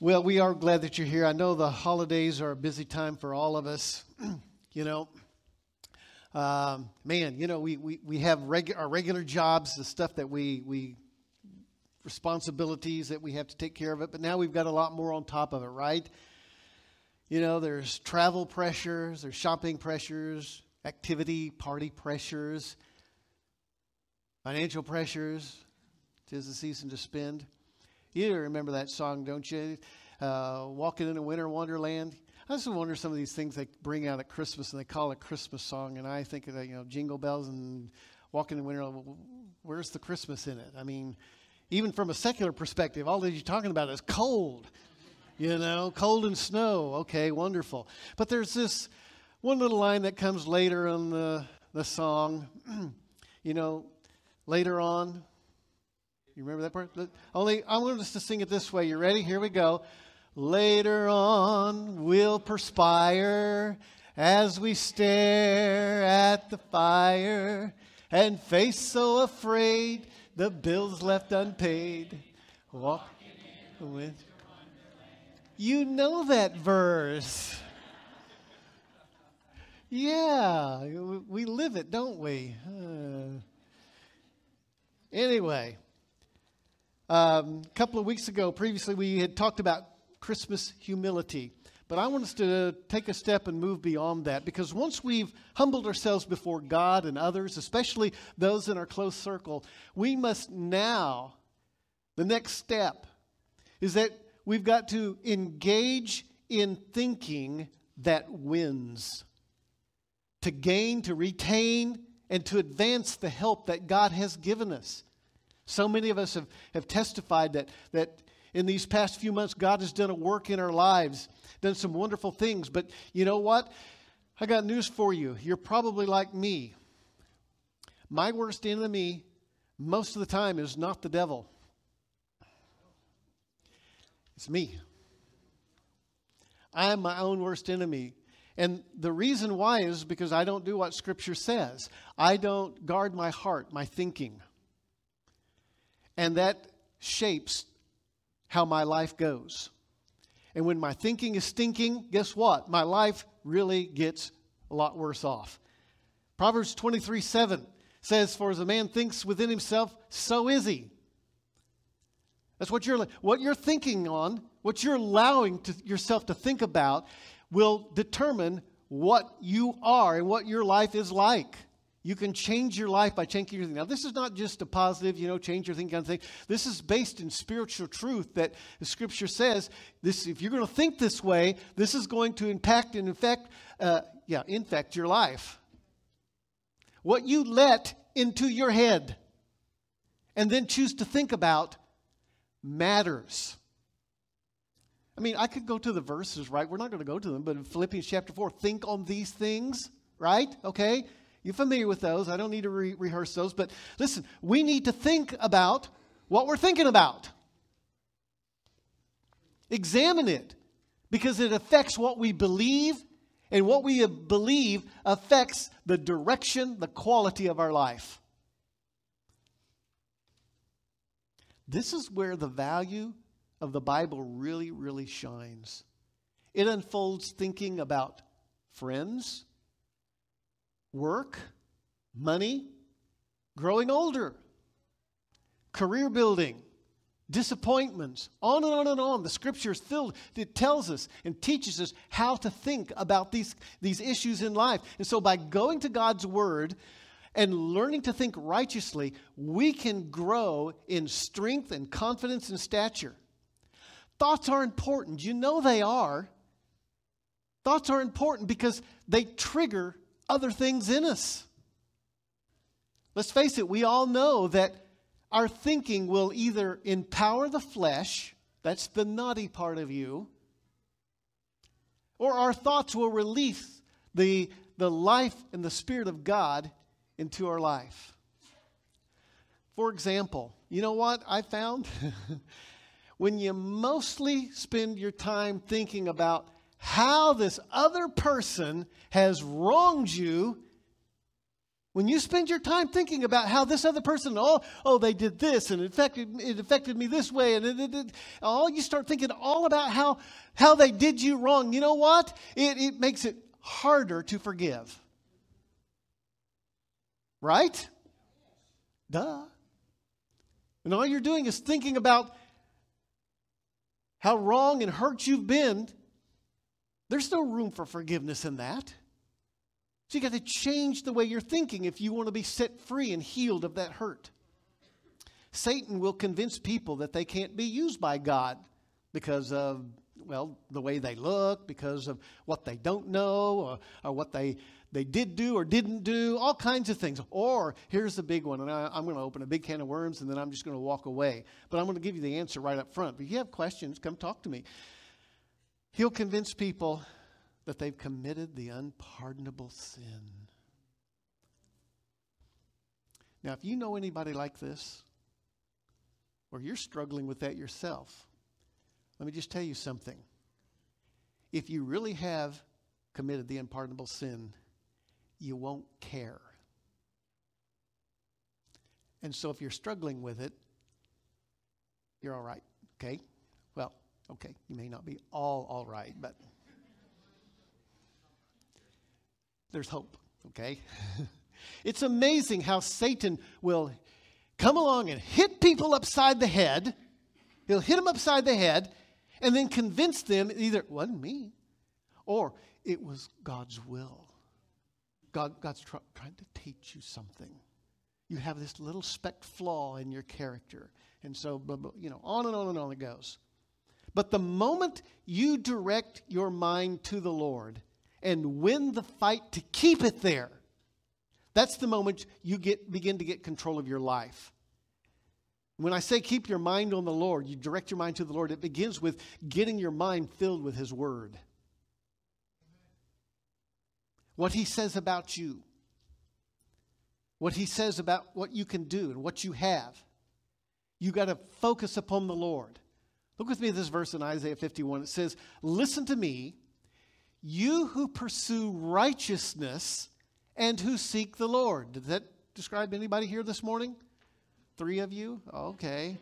Well, we are glad that you're here. I know the holidays are a busy time for all of us. you know, we have our regular jobs, the stuff that we responsibilities that we have to take care of it. But now we've got a lot more on top of it, right? You know, there's travel pressures, there's shopping pressures, activity, party pressures, financial pressures. 'Tis the season to spend. You remember that song, don't you? Walking in a winter wonderland. I just wonder some of these things they bring out at Christmas and they call it Christmas song. And I think of that, jingle bells and walking in winter. Where's the Christmas in it? I mean, even from a secular perspective, all that you're talking about is cold. Cold and snow. Okay, wonderful. But there's this one little line that comes later in the song. Later on. You remember that part? I want us to sing it this way. You ready? Here we go. Later on we'll perspire as we stare at the fire and face so afraid the bills left unpaid. Walk with. You know that verse. Yeah, we live it, don't we? Anyway. A couple of weeks ago, previously, we had talked about Christmas humility. But I want us to take a step and move beyond that. Because once we've humbled ourselves before God and others, especially those in our close circle, we must now, the next step is that we've got to engage in thinking that wins. To gain, to retain, and to advance the help that God has given us. So many of us have testified that in these past few months, God has done a work in our lives, done some wonderful things. But you know what? I got news for you. You're probably like me. My worst enemy, most of the time, is not the devil. It's me. I am my own worst enemy. And the reason why is because I don't do what Scripture says. I don't guard my heart, my thinking. And that shapes how my life goes. And when my thinking is stinking, guess what? My life really gets a lot worse off. Proverbs 23:7 says, "For as a man thinks within himself, so is he." That's what you're thinking on, what you're allowing yourself to think about will determine what you are and what your life is like. You can change your life by changing your thinking. Now, this is not just a positive, change your thinking kind of thing. This is based in spiritual truth that the Scripture says, if you're going to think this way, this is going to impact and infect your life. What you let into your head and then choose to think about matters. I mean, I could go to the verses, right? We're not going to go to them, but in Philippians chapter 4, think on these things, right? Okay? You're familiar with those. I don't need to rehearse those. But listen, we need to think about what we're thinking about. Examine it because it affects what we believe, and what we believe affects the direction, the quality of our life. This is where the value of the Bible really, really shines. It unfolds thinking about friends, work, money, growing older, career building, disappointments, on and on and on. The Scripture is filled. It tells us and teaches us how to think about these issues in life. And so by going to God's Word and learning to think righteously, we can grow in strength and confidence and stature. Thoughts are important. You know they are. Thoughts are important because they trigger other things in us. Let's face it, we all know that our thinking will either empower the flesh, that's the naughty part of you, or our thoughts will release the life and the Spirit of God into our life. For example, you know what I found? When you mostly spend your time thinking about how this other person has wronged you, When you spend your time thinking about how this other person, oh, they did this, and it affected me this way, and you start thinking all about how they did you wrong. You know what? It makes it harder to forgive. Right? Duh. And all you're doing is thinking about how wrong and hurt you've been. There's no room for forgiveness in that. So you got to change the way you're thinking if you want to be set free and healed of that hurt. Satan will convince people that they can't be used by God because of, the way they look, because of what they don't know, or what they did do or didn't do, all kinds of things. Or, here's the big one, and I'm going to open a big can of worms, and then I'm just going to walk away. But I'm going to give you the answer right up front. But if you have questions, come talk to me. He'll convince people that they've committed the unpardonable sin. Now, if you know anybody like this, or you're struggling with that yourself, let me just tell you something. If you really have committed the unpardonable sin, you won't care. And so if you're struggling with it, you're all right, okay? Well, okay, you may not be all right, but there's hope, okay? It's amazing how Satan will come along and hit people upside the head. He'll hit them upside the head and then convince them either it wasn't me or it was God's will. God's trying to teach you something. You have this little speck flaw in your character. And so, on and on and on it goes. But the moment you direct your mind to the Lord and win the fight to keep it there, that's the moment you begin to get control of your life. When I say keep your mind on the Lord, you direct your mind to the Lord, it begins with getting your mind filled with His Word. What He says about you. What He says about what you can do and what you have. You got to focus upon the Lord. Look with me at this verse in Isaiah 51. It says, "Listen to me, you who pursue righteousness and who seek the Lord." Did that describe anybody here this morning? 3 of you? Okay.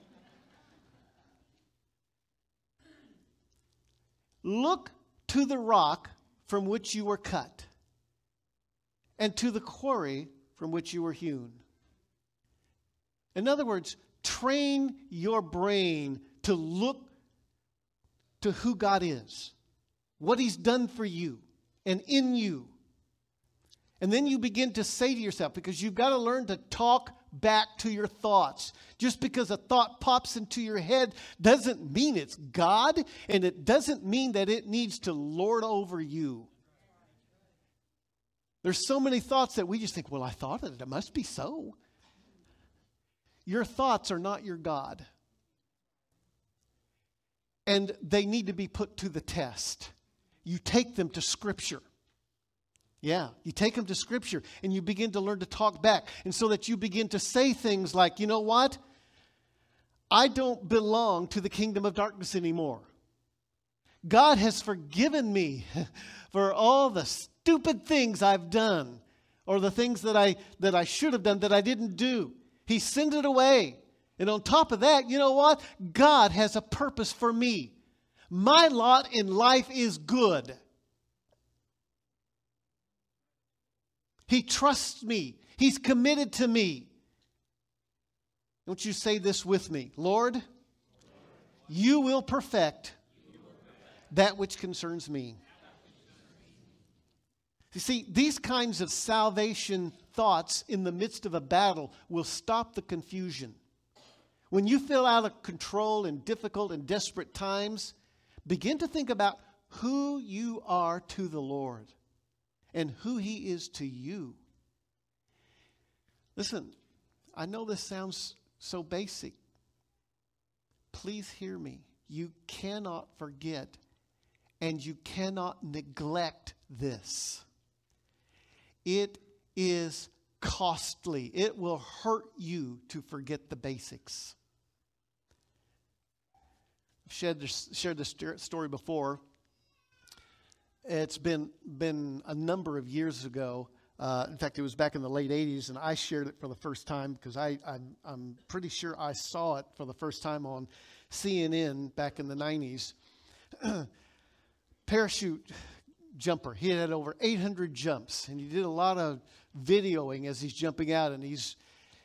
"Look to the rock from which you were cut, and to the quarry from which you were hewn." In other words, train your brain to look to who God is, what He's done for you and in you. And then you begin to say to yourself, because you've got to learn to talk back to your thoughts. Just because a thought pops into your head doesn't mean it's God, and it doesn't mean that it needs to lord over you. There's so many thoughts that we just think, well, I thought it. It must be so. Your thoughts are not your God. And they need to be put to the test. You take them to Scripture. Yeah, you take them to Scripture and you begin to learn to talk back. And so that you begin to say things like, you know what? I don't belong to the kingdom of darkness anymore. God has forgiven me for all the stupid things I've done, or the things that I should have done that I didn't do. He sent it away. And on top of that, you know what? God has a purpose for me. My lot in life is good. He trusts me. He's committed to me. Don't you say this with me? Lord, you will perfect that which concerns me. You see, these kinds of salvation thoughts in the midst of a battle will stop the confusion. When you feel out of control in difficult and desperate times, begin to think about who you are to the Lord and who He is to you. Listen, I know this sounds so basic. Please hear me. You cannot forget and you cannot neglect this. It is costly. It will hurt you to forget the basics. I've shared this story before. It's been a number of years ago. In fact, it was back in the late 80s, and I shared it for the first time because I'm pretty sure I saw it for the first time on CNN back in the 90s. Parachute jumper. He had over 800 jumps, and he did a lot of videoing as he's jumping out, and he's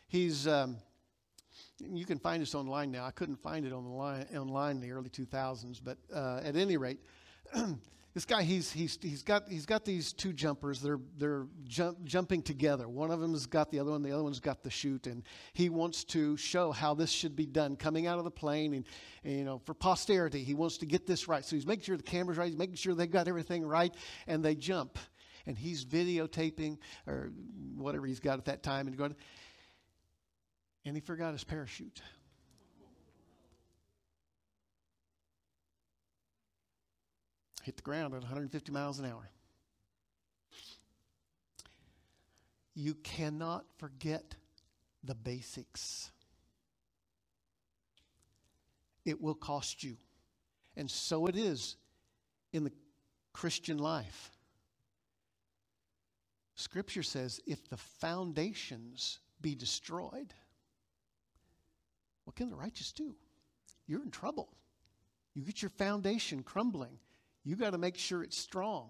you can find this online now. I couldn't find it online in the early 2000s, but at any rate, this guy he's got these two jumpers. They're jumping together. One of them's got the other one. The other one's got the chute, and he wants to show how this should be done coming out of the plane, and for posterity, he wants to get this right. So he's making sure the camera's right. He's making sure they've got everything right, and they jump, and he's videotaping or whatever he's got at that time, and he forgot his parachute. Hit the ground at 150 miles an hour. You cannot forget the basics. It will cost you. And so it is in the Christian life. Scripture says, if the foundations be destroyed, what can the righteous do? You're in trouble. You get your foundation crumbling. You got to make sure it's strong.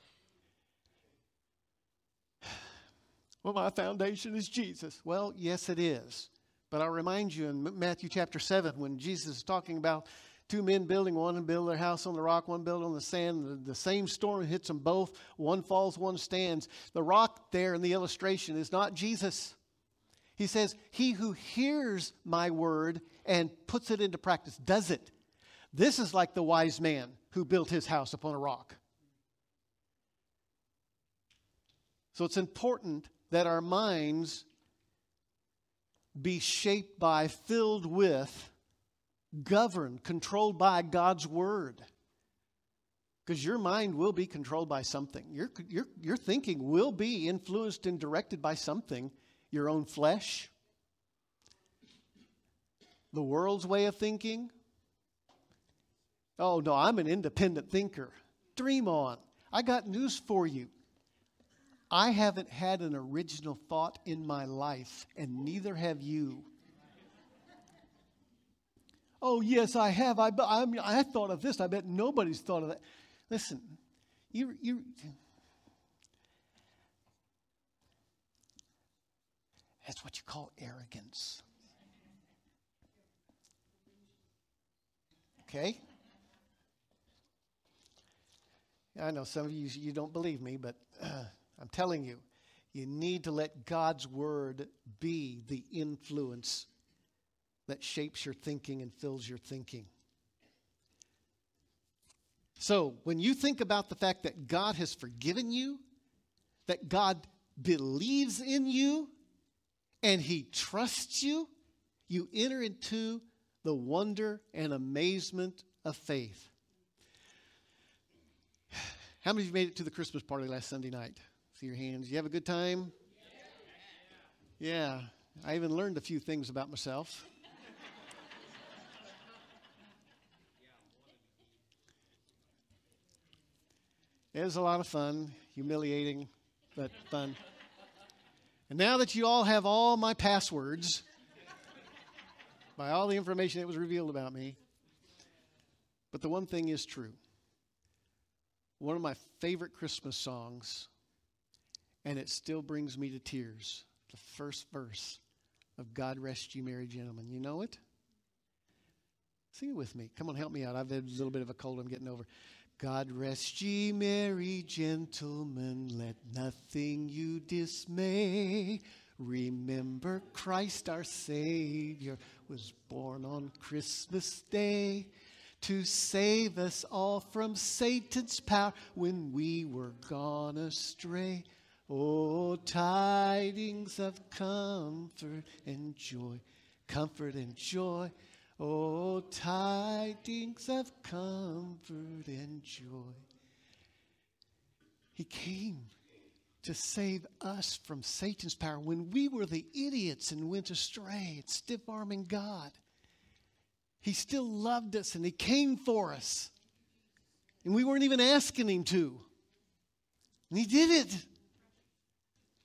Well, my foundation is Jesus. Well, yes, it is. But I'll remind you in Matthew chapter 7, when Jesus is talking about two men building, one build their house on the rock, one build on the sand. The same storm hits them both. One falls, one stands. The rock there in the illustration is not Jesus. He says, he who hears my word and puts it into practice, does it. This is like the wise man who built his house upon a rock. So it's important that our minds be shaped by, filled with, governed, controlled by God's word. Because your mind will be controlled by something. Your thinking will be influenced and directed by something. Your own flesh, the world's way of thinking. Oh, no, I'm an independent thinker. Dream on. I got news for you. I haven't had an original thought in my life, and neither have you. Oh, yes, I have. I thought of this. I bet nobody's thought of that. Listen, that's what you call arrogance. Okay? I know some of you don't believe me, but I'm telling you, you need to let God's word be the influence that shapes your thinking and fills your thinking. So, when you think about the fact that God has forgiven you, that God believes in you, and He trusts you, you enter into the wonder and amazement of faith. How many of you made it to the Christmas party last Sunday night? See your hands. You have a good time? Yeah. I even learned a few things about myself. It was a lot of fun, humiliating, but fun. And now that you all have all my passwords, by all the information that was revealed about me, but the one thing is true. One of my favorite Christmas songs, and it still brings me to tears, the first verse of God Rest Ye Merry Gentlemen. You know it? Sing it with me. Come on, help me out. I've had a little bit of a cold I'm getting over. God rest ye merry gentlemen, let nothing you dismay. Remember Christ our Savior was born on Christmas Day to save us all from Satan's power when we were gone astray. Oh, tidings of comfort and joy, comfort and joy. Oh, tidings of comfort and joy. He came to save us from Satan's power when we were the idiots and went astray, stiff-arming God. He still loved us and He came for us. And we weren't even asking Him to. And He did it.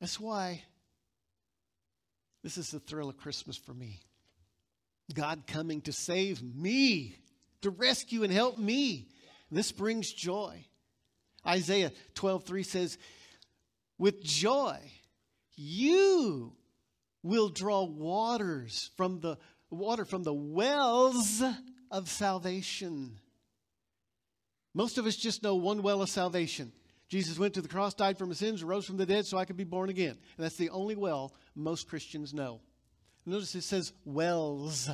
That's why this is the thrill of Christmas for me. God coming to save me, to rescue and help me. This brings joy. Isaiah 12:3 says, with joy, you will draw waters from the wells of salvation. Most of us just know one well of salvation. Jesus went to the cross, died for my sins, rose from the dead so I could be born again. And that's the only well most Christians know. Notice it says wells.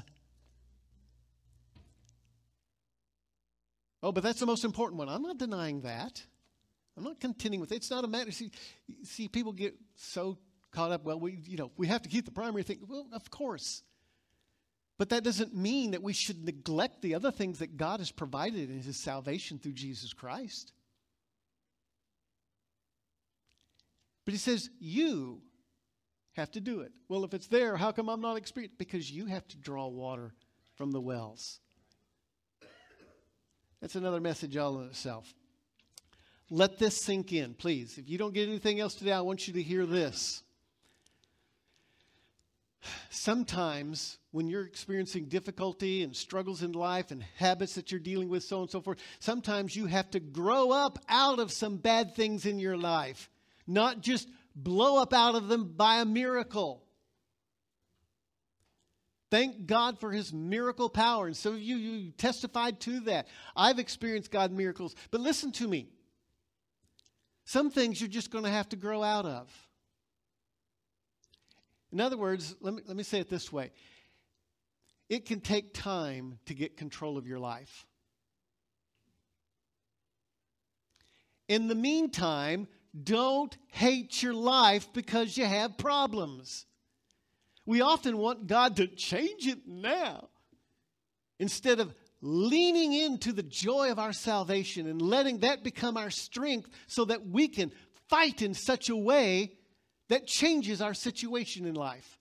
Oh, but that's the most important one. I'm not denying that. I'm not contending with it. It's not a matter. See, people get so caught up. Well, we have to keep the primary thing. Well, of course. But that doesn't mean that we should neglect the other things that God has provided in His salvation through Jesus Christ. But He says, you have to do it. Well, if it's there, how come I'm not experienced? Because you have to draw water from the wells. That's another message all in itself. Let this sink in, please. If you don't get anything else today, I want you to hear this. Sometimes when you're experiencing difficulty and struggles in life and habits that you're dealing with, so on and so forth, sometimes you have to grow up out of some bad things in your life, not just blow up out of them by a miracle. Thank God for His miracle power. And some of you testified to that. I've experienced God miracles. But listen to me. Some things you're just going to have to grow out of. In other words, let me say it this way. It can take time to get control of your life. In the meantime, don't hate your life because you have problems. We often want God to change it now instead of leaning into the joy of our salvation and letting that become our strength so that we can fight in such a way that changes our situation in life.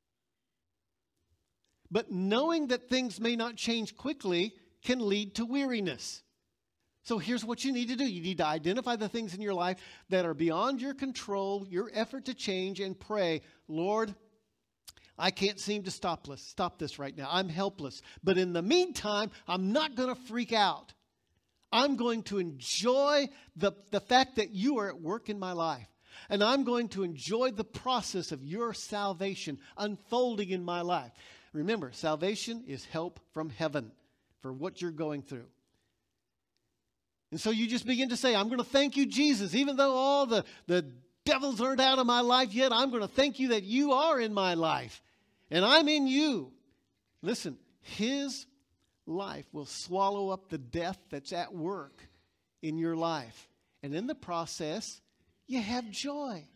But knowing that things may not change quickly can lead to weariness. So here's what you need to do. You need to identify the things in your life that are beyond your control, your effort to change, and pray, Lord, I can't seem to stop this right now. I'm helpless. But in the meantime, I'm not going to freak out. I'm going to enjoy the fact that you are at work in my life. And I'm going to enjoy the process of your salvation unfolding in my life. Remember, salvation is help from heaven for what you're going through. And so you just begin to say, I'm going to thank you, Jesus. Even though all the devils aren't out of my life yet, I'm going to thank you that you are in my life. And I'm in you. Listen, His life will swallow up the death that's at work in your life. And in the process, you have joy.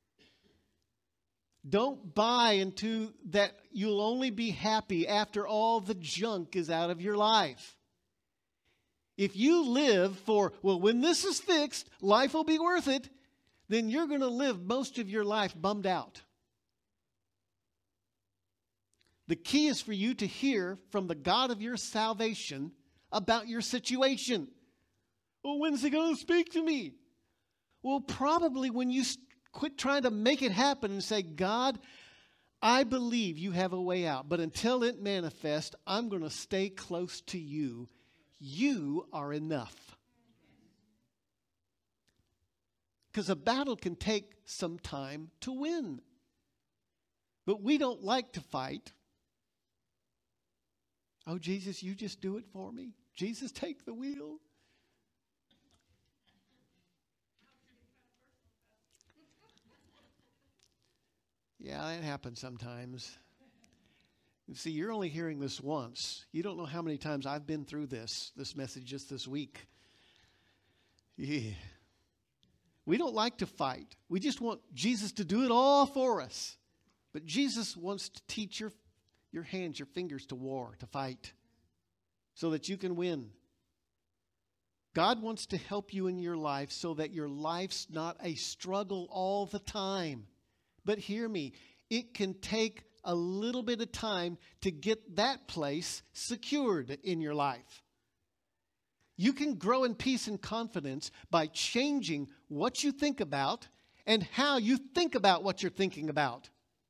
Don't buy into that you'll only be happy after all the junk is out of your life. If you live for, well, when this is fixed, life will be worth it, then you're going to live most of your life bummed out. The key is for you to hear from the God of your salvation about your situation. Well, when's He going to speak to me? Well, probably when you quit trying to make it happen and say, God, I believe you have a way out. But until it manifests, I'm going to stay close to you. You are enough. Because a battle can take some time to win. But we don't like to fight. Oh, Jesus, you just do it for me. Jesus, take the wheel. Yeah, that happens sometimes. You see, you're only hearing this once. You don't know how many times I've been through this message just this week. Yeah. We don't like to fight. We just want Jesus to do it all for us. But Jesus wants to teach your hands, your fingers to war, to fight, so that you can win. God wants to help you in your life so that your life's not a struggle all the time. But hear me, it can take a little bit of time to get that place secured in your life. You can grow in peace and confidence by changing what you think about and how you think about what you're thinking about.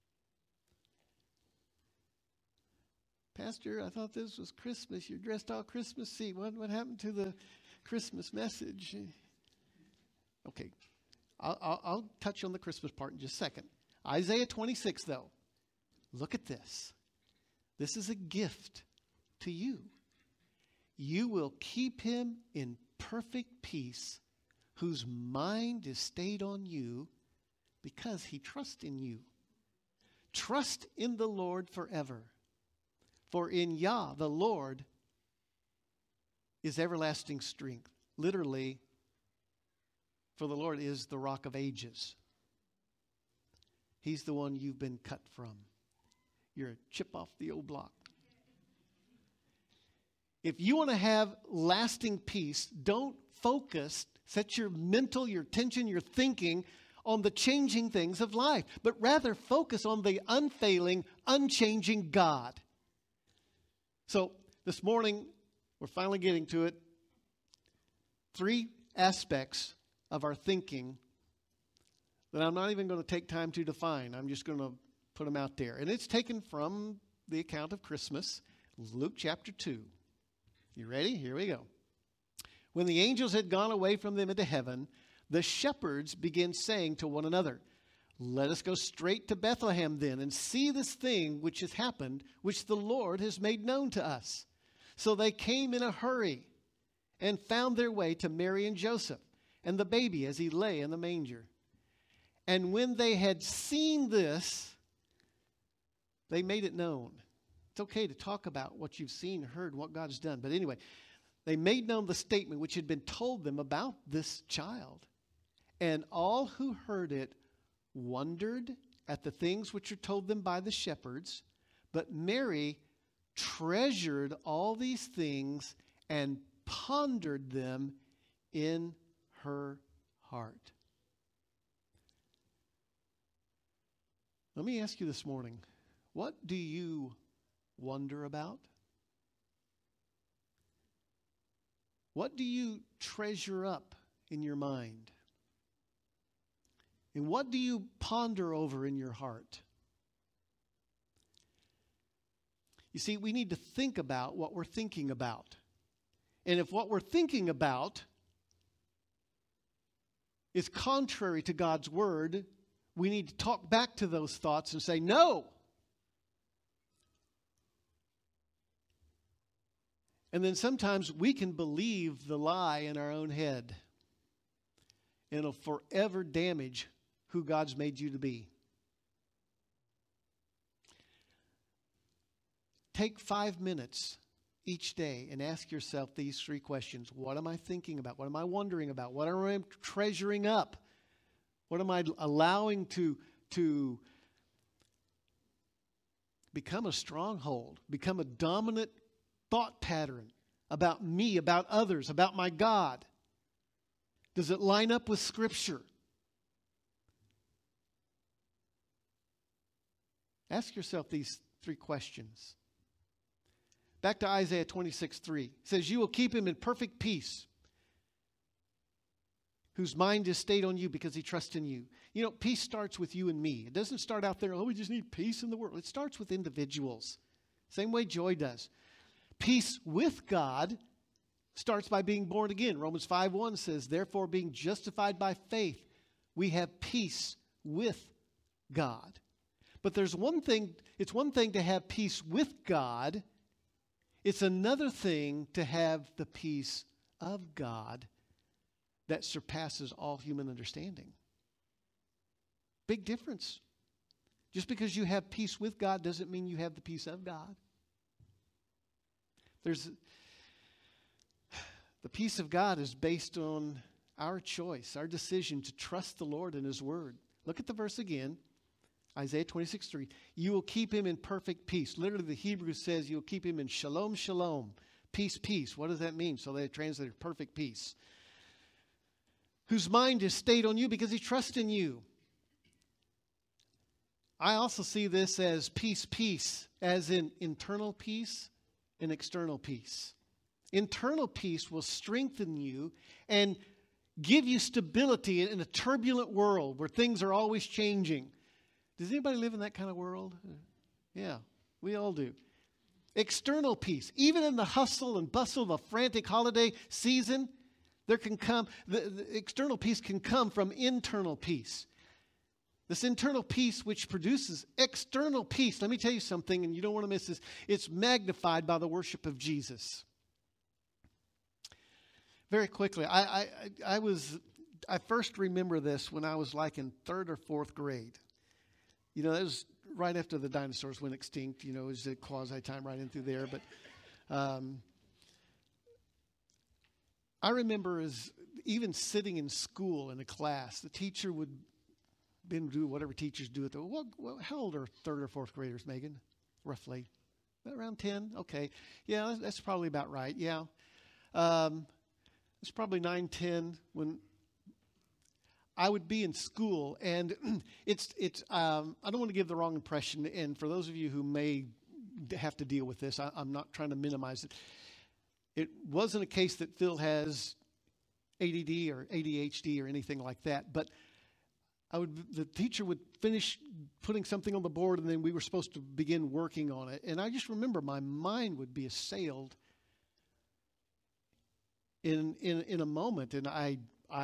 Pastor, I thought this was Christmas. You're dressed all Christmassy. What happened to the Christmas message? Okay, I'll touch on the Christmas part in just a second. Isaiah 26, though. Look at this. This is a gift to you. You will keep him in perfect peace, whose mind is stayed on you, because he trusts in you. Trust in the Lord forever. For in Yah, the Lord, is everlasting strength. Literally, for the Lord is the rock of ages. He's the one you've been cut from. You're a chip off the old block. If you want to have lasting peace, don't focus, set your mental, your attention, your thinking on the changing things of life, but rather focus on the unfailing, unchanging God. So this morning, we're finally getting to it. 3 aspects of our thinking that I'm not even going to take time to define. I'm just going to put them out there. And it's taken from the account of Christmas, Luke chapter 2. You ready? Here we go. When the angels had gone away from them into heaven, the shepherds began saying to one another, "Let us go straight to Bethlehem then, and see this thing which has happened, which the Lord has made known to us." So they came in a hurry and found their way to Mary and Joseph and the baby as he lay in the manger. And when they had seen this, they made it known. It's okay to talk about what you've seen, heard, what God's done. But anyway, they made known the statement which had been told them about this child. And all who heard it wondered at the things which were told them by the shepherds. But Mary treasured all these things and pondered them in her heart. Let me ask you this morning, what do you wonder about? What do you treasure up in your mind? And what do you ponder over in your heart? You see, we need to think about what we're thinking about. And if what we're thinking about is contrary to God's word, we need to talk back to those thoughts and say, no. And then sometimes we can believe the lie in our own head. And it'll forever damage who God's made you to be. Take 5 minutes each day and ask yourself these 3 questions. What am I thinking about? What am I wondering about? What am I treasuring up? What am I allowing to become a stronghold, become a dominant thought pattern about me, about others, about my God? Does it line up with Scripture? Ask yourself these 3 questions. Back to Isaiah 26:3. It says, "You will keep him in perfect peace, whose mind is stayed on you because he trusts in you." You know, peace starts with you and me. It doesn't start out there, we just need peace in the world. It starts with individuals. Same way joy does. Peace with God starts by being born again. Romans 5:1 says, "Therefore, being justified by faith, we have peace with God." But there's one thing, it's one thing to have peace with God. It's another thing to have the peace of God that surpasses all human understanding. Big difference. Just because you have peace with God doesn't mean you have the peace of God. The peace of God is based on our choice, our decision to trust the Lord and His Word. Look at the verse again. Isaiah 26:3. "You will keep him in perfect peace." Literally, the Hebrew says you'll keep him in shalom, shalom. Peace, peace. What does that mean? So they translated perfect peace. "Whose mind is stayed on you because he trusts in you." I also see this as peace, peace, as in internal peace and external peace. Internal peace will strengthen you and give you stability in a turbulent world where things are always changing. Does anybody live in that kind of world? Yeah, we all do. External peace. Even in the hustle and bustle of a frantic holiday season, there can come, the external peace can come from internal peace. This internal peace which produces external peace. Let me tell you something, and you don't want to miss this. It's magnified by the worship of Jesus. Very quickly, I first remember this when I was like in 3rd or 4th grade. You know, that was right after the dinosaurs went extinct. You know, it was a quasi time right in through there. But I remember as even sitting in school in a class, the teacher would do whatever teachers do. How old are 3rd or 4th graders, Megan? Roughly around 10. Okay, yeah, that's probably about right. Yeah, it's probably 9, 10 when I would be in school, and it's. I don't want to give the wrong impression. And for those of you who may have to deal with this, I'm not trying to minimize it. It wasn't a case that Phil has ADD or ADHD or anything like that, but the teacher would finish putting something on the board, and then we were supposed to begin working on it. And I just remember my mind would be assailed in a moment, and I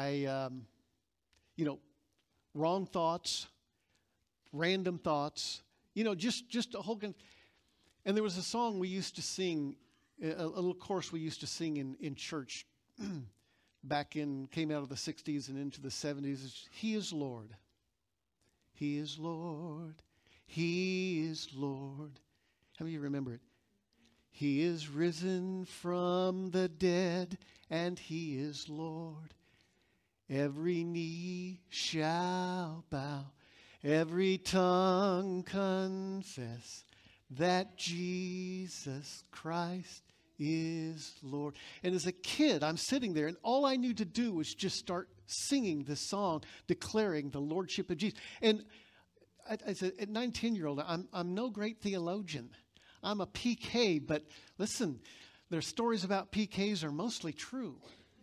wrong thoughts, random thoughts, just a whole. And there was a song we used to sing, a little chorus we used to sing in church. Came out of the 60s and into the 70s. He is Lord. He is Lord. He is Lord. How many of you remember it? He is risen from the dead, and he is Lord. Every knee shall bow, every tongue confess that Jesus Christ is Lord. And as a kid, I'm sitting there, and all I knew to do was just start singing this song, declaring the lordship of Jesus. And I said, at 9, 10-year-old, I'm no great theologian. I'm a PK, but listen, their stories about PKs are mostly true.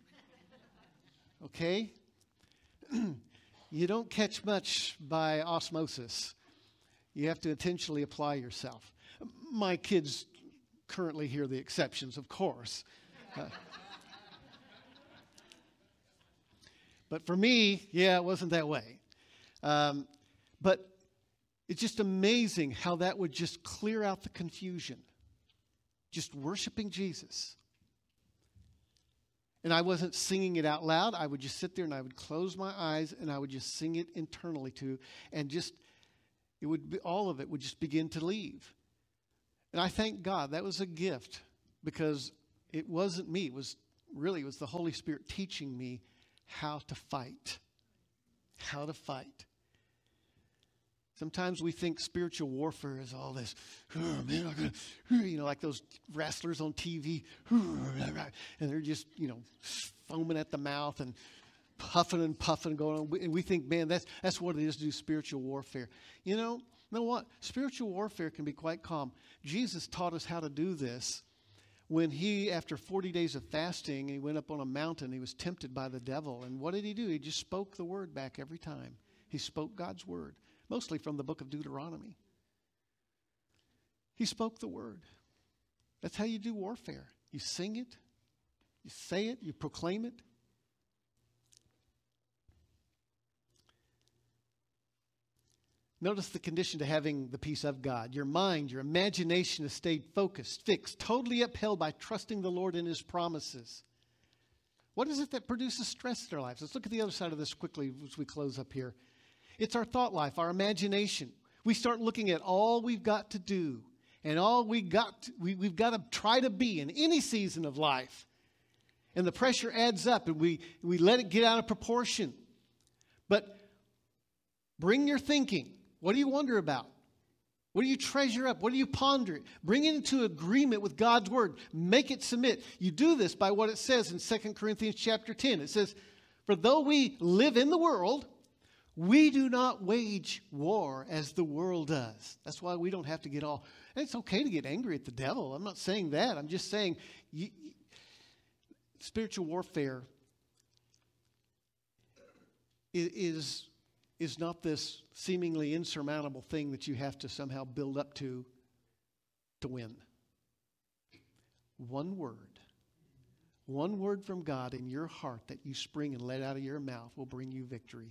Okay? You don't catch much by osmosis. You have to intentionally apply yourself. My kids currently hear the exceptions, of course. But for me, it wasn't that way. But it's just amazing how that would just clear out the confusion. Just worshiping Jesus. And I wasn't singing it out loud. I would just sit there and I would close my eyes and I would just sing it internally too. And all of it would just begin to leave. And I thank God that was a gift, because it wasn't me. It was the Holy Spirit teaching me how to fight. How to fight. Sometimes we think spiritual warfare is all this, like those wrestlers on TV, and they're just, foaming at the mouth and puffing and puffing going on. And we think, man, that's what it is to do spiritual warfare. You know what? Spiritual warfare can be quite calm. Jesus taught us how to do this when he, after 40 days of fasting, he went up on a mountain. He was tempted by the devil. And what did he do? He just spoke the word back every time. He spoke God's word, mostly from the book of Deuteronomy. He spoke the word. That's how you do warfare. You sing it, you say it, you proclaim it. Notice the condition to having the peace of God. Your mind, your imagination has stayed focused, fixed, totally upheld by trusting the Lord in his promises. What is it that produces stress in our lives? Let's look at the other side of this quickly as we close up here. It's our thought life, our imagination. We start looking at all we've got to do and all we've got to try to be in any season of life. And the pressure adds up and we let it get out of proportion. But bring your thinking. What do you wonder about? What do you treasure up? What do you ponder? Bring it into agreement with God's word. Make it submit. You do this by what it says in 2 Corinthians chapter 10. It says, for though we live in the world, we do not wage war as the world does. That's why we don't have to get all... It's okay to get angry at the devil. I'm not saying that. I'm just saying spiritual warfare is not this seemingly insurmountable thing that you have to somehow build up to win. One word from God in your heart that you spring and let out of your mouth will bring you victory.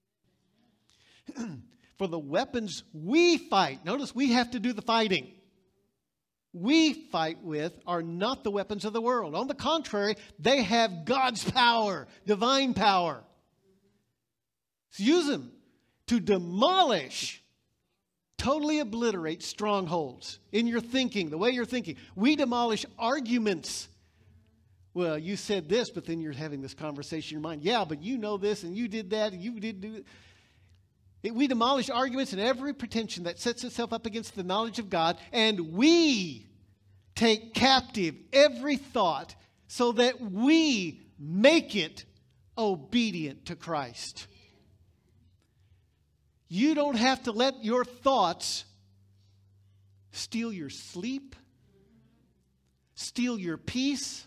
For the weapons we fight, notice we have to do the fighting, we fight with are not the weapons of the world. On the contrary, they have God's power, divine power. So use them to demolish, totally obliterate strongholds in your thinking, the way you're thinking. We demolish arguments. Well, you said this, but then you're having this conversation in your mind. Yeah, but you know this, and you did that, and you did do it. We demolish arguments and every pretension that sets itself up against the knowledge of God, and we take captive every thought so that we make it obedient to Christ. You don't have to let your thoughts steal your sleep, steal your peace.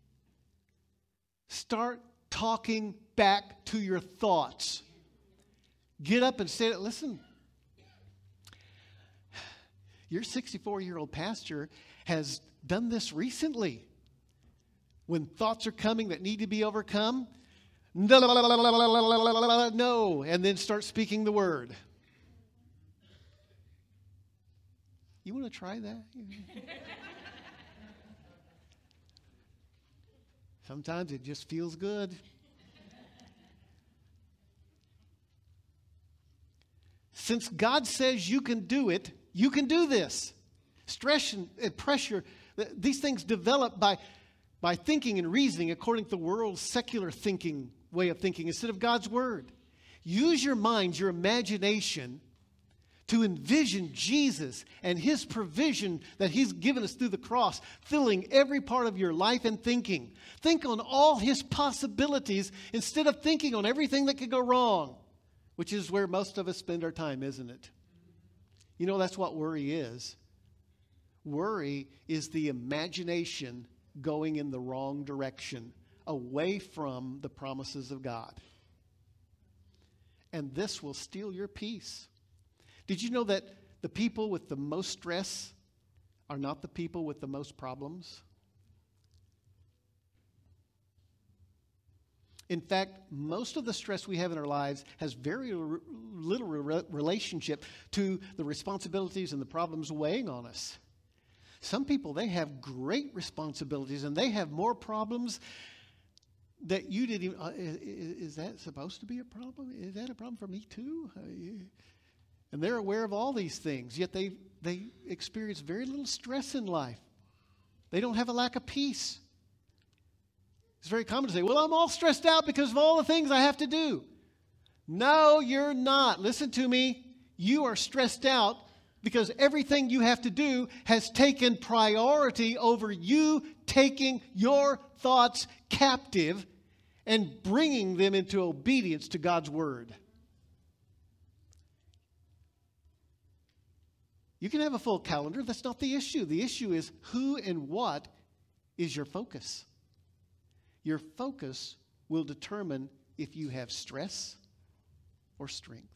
Start talking back to your thoughts. Get up and say, listen, your 64-year-old pastor has done this recently. When thoughts are coming that need to be overcome, no, and then start speaking the word. You want to try that? Sometimes it just feels good. Since God says you can do it, you can do this. Stress and pressure, these things develop by thinking and reasoning according to the world's secular thinking way of thinking instead of God's word. Use your mind, your imagination to envision Jesus and his provision that he's given us through the cross, filling every part of your life and thinking. Think on all his possibilities instead of thinking on everything that could go wrong, which is where most of us spend our time, isn't it? You know, that's what worry is. Worry is the imagination going in the wrong direction, away from the promises of God. And this will steal your peace. Did you know that the people with the most stress are not the people with the most problems? In fact, most of the stress we have in our lives has very little relationship to the responsibilities and the problems weighing on us. Some people, they have great responsibilities and they have more problems that you didn't even, is that supposed to be a problem? Is that a problem for me too? And they're aware of all these things, yet they experience very little stress in life. They don't have a lack of peace. It's very common to say, well, I'm all stressed out because of all the things I have to do. No, you're not. Listen to me. You are stressed out because everything you have to do has taken priority over you taking your thoughts captive and bringing them into obedience to God's word. You can have a full calendar. That's not the issue. The issue is who and what is your focus. Your focus will determine if you have stress or strength.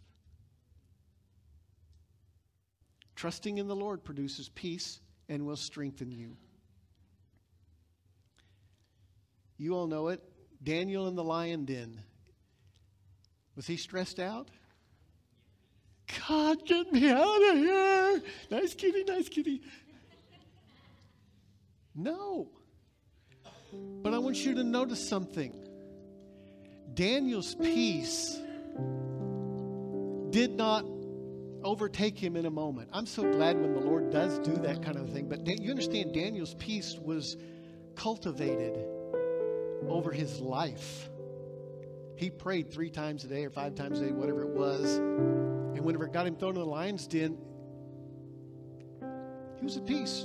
Trusting in the Lord produces peace and will strengthen you. You all know it. Daniel in the lion den. Was he stressed out? God, get me out of here. Nice kitty, nice kitty. No. But I want you to notice something. Daniel's peace did not overtake him in a moment. I'm so glad when the Lord does do that kind of thing. But you understand, Daniel's peace was cultivated over his life. He prayed 3 times a day or 5 times a day, whatever it was. And whenever it got him thrown in the lion's den, he was at peace.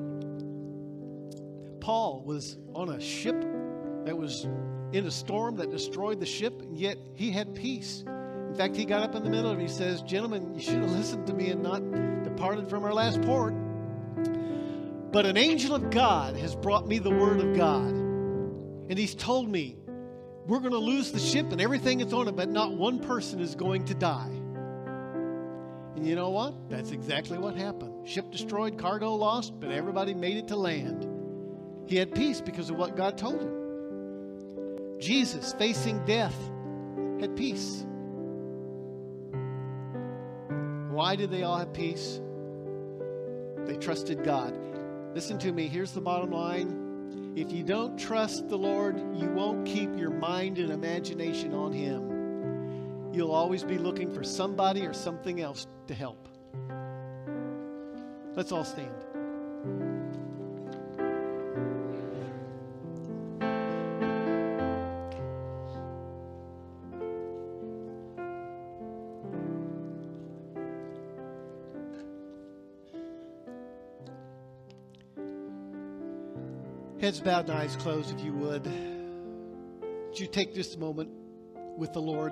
Paul was on a ship that was in a storm that destroyed the ship, and yet he had peace. In fact, he got up in the middle of it. He says, gentlemen, you should have listened to me and not departed from our last port. But an angel of God has brought me the word of God. And he's told me we're going to lose the ship and everything that's on it, but not one person is going to die. And you know what? That's exactly what happened. Ship destroyed, cargo lost, but everybody made it to land. He had peace because of what God told him. Jesus, facing death, had peace. Why did they all have peace? They trusted God. Listen to me. Here's the bottom line. If you don't trust the Lord, you won't keep your mind and imagination on Him. You'll always be looking for somebody or something else to help. Let's all stand. Heads bowed and eyes closed, if you would. Would you take just a moment with the Lord?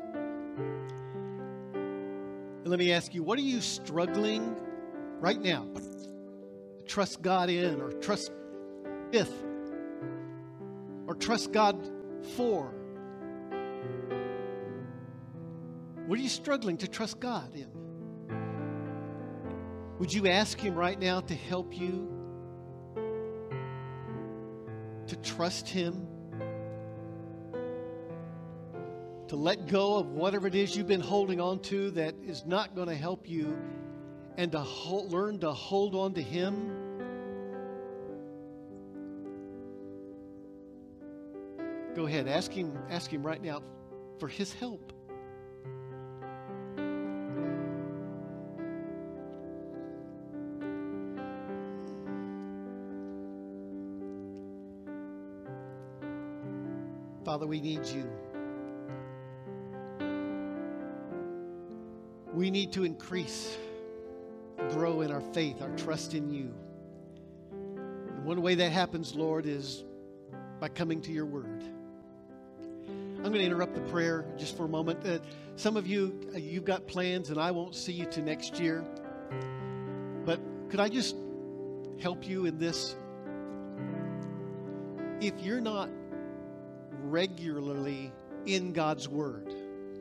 And let me ask you, what are you struggling right now to trust God in, or trust with, or trust God for? What are you struggling to trust God in? Would you ask Him right now to help you to trust Him, to let go of whatever it is you've been holding on to that is not going to help you, and to learn to hold on to Him? Go ahead, ask Him right now for His help. Father, we need you. We need to increase, grow in our faith, our trust in you. And one way that happens, Lord, is by coming to your word. I'm going to interrupt the prayer just for a moment. Some of you, you've got plans, and I won't see you till next year. But could I just help you in this? If you're not regularly in God's Word,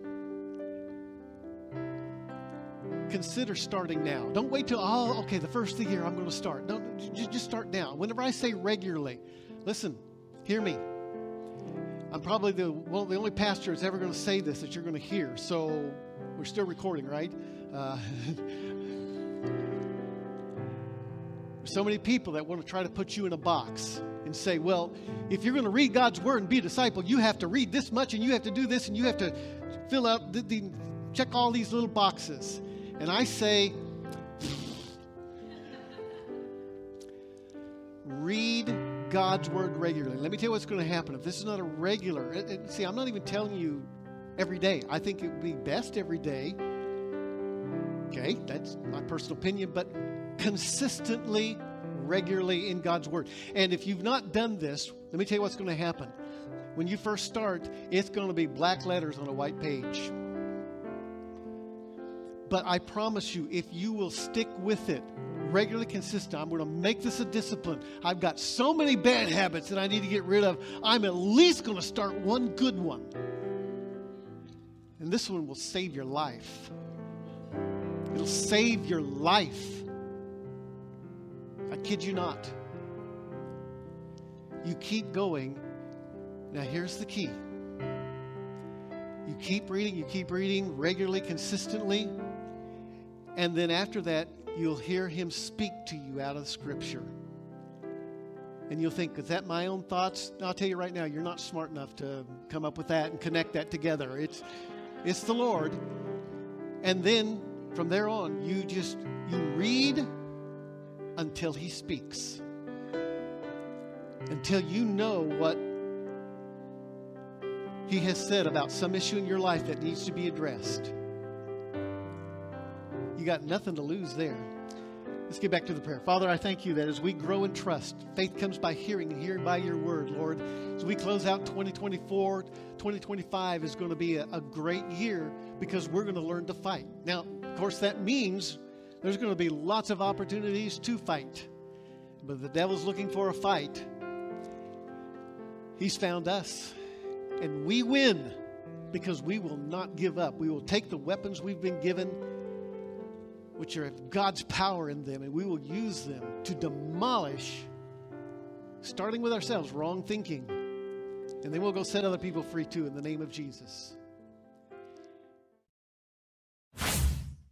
consider starting now. Don't wait till, the first of the year I'm going to start. Don't, just start now. Whenever I say regularly, listen, hear me. I'm probably the only pastor that's ever going to say this that you're going to hear. So we're still recording, right? So many people that want to try to put you in a box and say, well, if you're going to read God's Word and be a disciple, you have to read this much, and you have to do this, and you have to fill out, check all these little boxes. And I say, read God's Word regularly. Let me tell you what's going to happen. If this is not a regular, see, I'm not even telling you every day. I think it would be best every day. Okay, that's my personal opinion, but consistently, regularly in God's Word. And if you've not done this, let me tell you what's going to happen. When you first start, it's going to be black letters on a white page. But I promise you, if you will stick with it, regularly consistent, I'm going to make this a discipline. I've got so many bad habits that I need to get rid of. I'm at least going to start one good one. And this one will save your life. It'll save your life. I kid you not. You keep going. Now here's the key. You keep reading regularly, consistently. And then after that, you'll hear Him speak to you out of Scripture. And you'll think, is that my own thoughts? No, I'll tell you right now, you're not smart enough to come up with that and connect that together. It's the Lord. And then from there on, you read until He speaks. Until you know what He has said about some issue in your life that needs to be addressed. You got nothing to lose there. Let's get back to the prayer. Father, I thank you that as we grow in trust, faith comes by hearing and hearing by your word, Lord. As we close out 2024, 2025 is going to be a great year because we're going to learn to fight. Now, of course, that means there's going to be lots of opportunities to fight. But the devil's looking for a fight. He's found us. And we win because we will not give up. We will take the weapons we've been given, which are God's power in them, and we will use them to demolish, starting with ourselves, wrong thinking. And then we'll go set other people free too in the name of Jesus.